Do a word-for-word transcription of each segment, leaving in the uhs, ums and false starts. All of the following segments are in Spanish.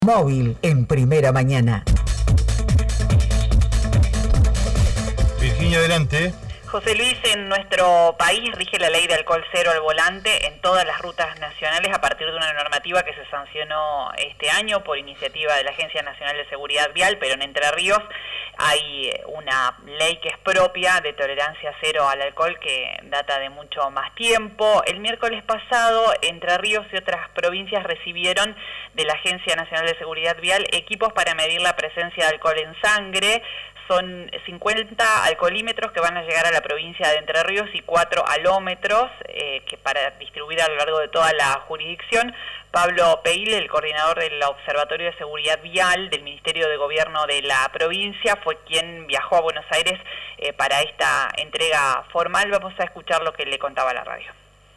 Móvil en Primera Mañana. Virginia, adelante. José Luis, en nuestro país rige la ley de alcohol cero al volante en todas las rutas nacionales a partir de una normativa que se sancionó este año por iniciativa de la Agencia Nacional de Seguridad Vial, pero en Entre Ríos hay una ley que es propia de tolerancia cero al alcohol que data de mucho más tiempo. El miércoles pasado, Entre Ríos y otras provincias recibieron de la Agencia Nacional de Seguridad Vial equipos para medir la presencia de alcohol en sangre. Son cincuenta alcoholímetros que van a llegar a la provincia de Entre Ríos y cuatro alómetros eh, que para distribuir a lo largo de toda la jurisdicción. Pablo Peile, el coordinador del Observatorio de Seguridad Vial del Ministerio de Gobierno de la provincia, fue quien viajó a Buenos Aires eh, para esta entrega formal. Vamos a escuchar lo que le contaba a la radio.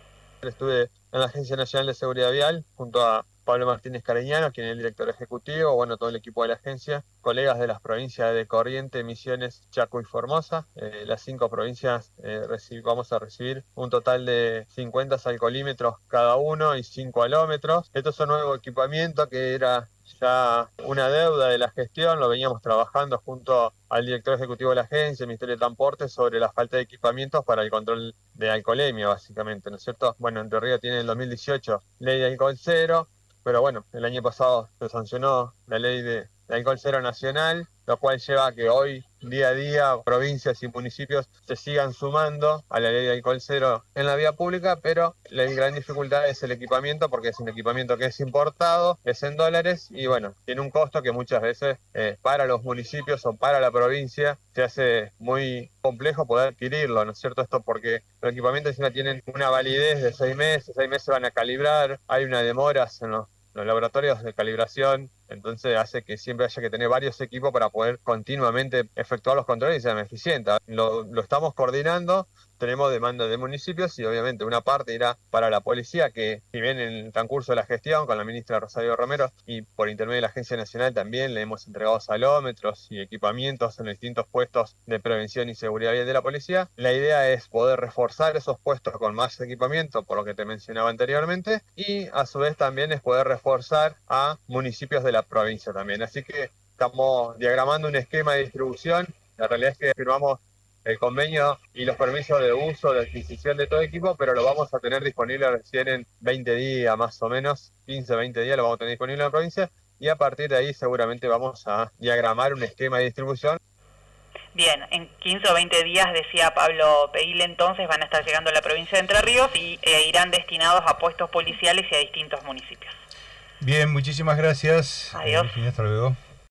Estuve en la Agencia Nacional de Seguridad Vial junto a Pablo Martínez Cariñano, quien es el director ejecutivo, bueno, todo el equipo de la agencia, colegas de las provincias de Corrientes, Misiones, Chaco y Formosa. Eh, las cinco provincias eh, vamos a recibir un total de cincuenta alcoholímetros cada uno y cinco alómetros. Esto es un nuevo equipamiento que era ya una deuda de la gestión, lo veníamos trabajando junto al director ejecutivo de la agencia, el Ministerio de Transporte, sobre la falta de equipamientos para el control de alcoholemia, básicamente, ¿no es cierto? Bueno, Entre Ríos tiene en el dos mil dieciocho ley de alcohol cero, pero bueno, el año pasado se sancionó la ley de, de alcohol cero nacional, lo cual lleva a que hoy, día a día, provincias y municipios se sigan sumando a la ley de alcohol cero en la vía pública, pero la gran dificultad es el equipamiento, porque es un equipamiento que es importado, es en dólares y bueno, tiene un costo que muchas veces eh, para los municipios o para la provincia se hace muy complejo poder adquirirlo, ¿no es cierto? Esto porque los equipamientos encima tienen una validez de seis meses, seis meses van a calibrar, hay una demora en los los laboratorios de calibración, entonces hace que siempre haya que tener varios equipos para poder continuamente efectuar los controles y sean eficientes. Lo, lo estamos coordinando, tenemos demanda de municipios y obviamente una parte irá para la policía, que si bien en el transcurso de la gestión con la ministra Rosario Romero y por intermedio de la Agencia Nacional también le hemos entregado salómetros y equipamientos en los distintos puestos de prevención y seguridad vial de la policía. La idea es poder reforzar esos puestos con más equipamiento, por lo que te mencionaba anteriormente, y a su vez también es poder reforzar a municipios de la provincia también. Así que estamos diagramando un esquema de distribución. La realidad es que firmamos el convenio y los permisos de uso, de adquisición de todo equipo, pero lo vamos a tener disponible recién en veinte días más o menos, quince, veinte días lo vamos a tener disponible en la provincia y a partir de ahí seguramente vamos a diagramar un esquema de distribución. Bien, en quince o veinte días, decía Pablo Peile, entonces van a estar llegando a la provincia de Entre Ríos y eh, irán destinados a puestos policiales y a distintos municipios. Bien, muchísimas gracias. Adiós. Virginia, hasta luego.